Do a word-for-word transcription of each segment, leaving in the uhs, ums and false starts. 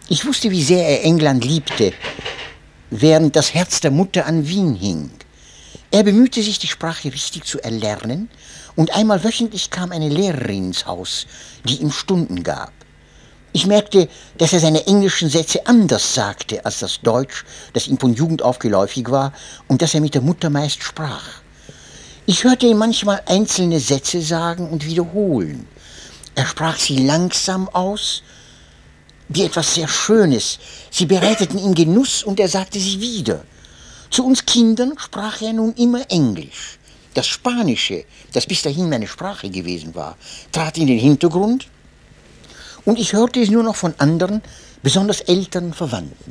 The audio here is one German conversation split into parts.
Ich wusste, wie sehr er England liebte, während das Herz der Mutter an Wien hing. Er bemühte sich, die Sprache richtig zu erlernen, und einmal wöchentlich kam eine Lehrerin ins Haus, die ihm Stunden gab. Ich merkte, dass er seine englischen Sätze anders sagte als das Deutsch, das ihm von Jugend auf geläufig war und das er mit der Mutter meist sprach. Ich hörte ihn manchmal einzelne Sätze sagen und wiederholen. Er sprach sie langsam aus, wie etwas sehr Schönes. Sie bereiteten ihm Genuss und er sagte sie wieder. Zu uns Kindern sprach er nun immer Englisch. Das Spanische, das bis dahin meine Sprache gewesen war, trat in den Hintergrund und ich hörte es nur noch von anderen, besonders älteren Verwandten.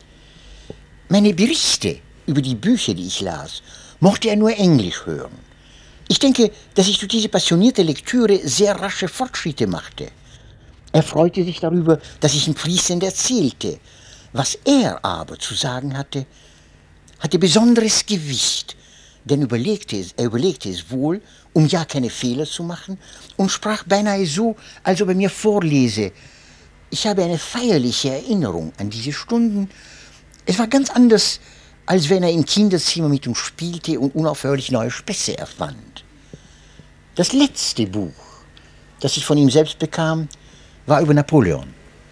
Meine Berichte über die Bücher, die ich las, mochte er nur Englisch hören. Ich denke, dass ich durch diese passionierte Lektüre sehr rasche Fortschritte machte. Er freute sich darüber, dass ich ihm fließend erzählte. Was er aber zu sagen hatte, hatte besonderes Gewicht, denn überlegte es, er überlegte es wohl, um ja keine Fehler zu machen, und sprach beinahe so, als ob er mir vorlese. Ich habe eine feierliche Erinnerung an diese Stunden. Es war ganz anders, als wenn er im Kinderzimmer mit uns spielte und unaufhörlich neue Späße erfand. Das letzte Buch, das ich von ihm selbst bekam, war über Napoleon.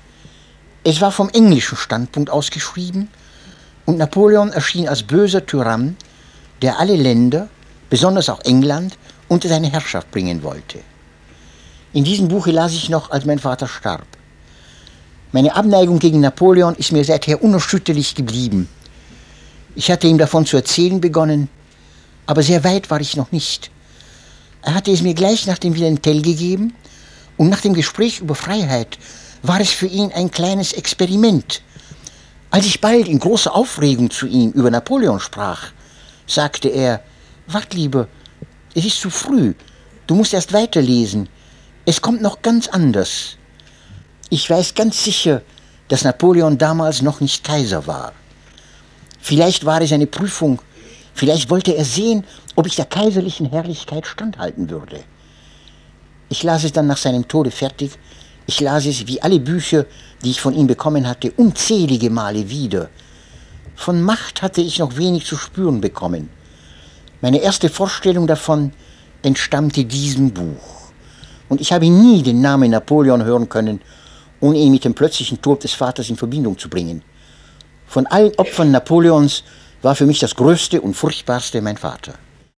Es war vom englischen Standpunkt aus geschrieben und Napoleon erschien als böser Tyrann, der alle Länder, besonders auch England, unter seine Herrschaft bringen wollte. In diesem Buche las ich noch, als mein Vater starb. Meine Abneigung gegen Napoleon ist mir seither unerschütterlich geblieben. Ich hatte ihm davon zu erzählen begonnen, aber sehr weit war ich noch nicht. Er hatte es mir gleich nach dem Wilhelm Tell gegeben, und nach dem Gespräch über Freiheit war es für ihn ein kleines Experiment. Als ich bald in großer Aufregung zu ihm über Napoleon sprach, sagte er, wart lieber, es ist zu früh, du musst erst weiterlesen, es kommt noch ganz anders. Ich weiß ganz sicher, dass Napoleon damals noch nicht Kaiser war. Vielleicht war es eine Prüfung, vielleicht wollte er sehen, ob ich der kaiserlichen Herrlichkeit standhalten würde. Ich las es dann nach seinem Tode fertig. Ich las es, wie alle Bücher, die ich von ihm bekommen hatte, unzählige Male wieder. Von Macht hatte ich noch wenig zu spüren bekommen. Meine erste Vorstellung davon entstammte diesem Buch. Und ich habe nie den Namen Napoleon hören können, ohne ihn mit dem plötzlichen Tod des Vaters in Verbindung zu bringen. Von allen Opfern Napoleons war für mich das größte und furchtbarste mein Vater.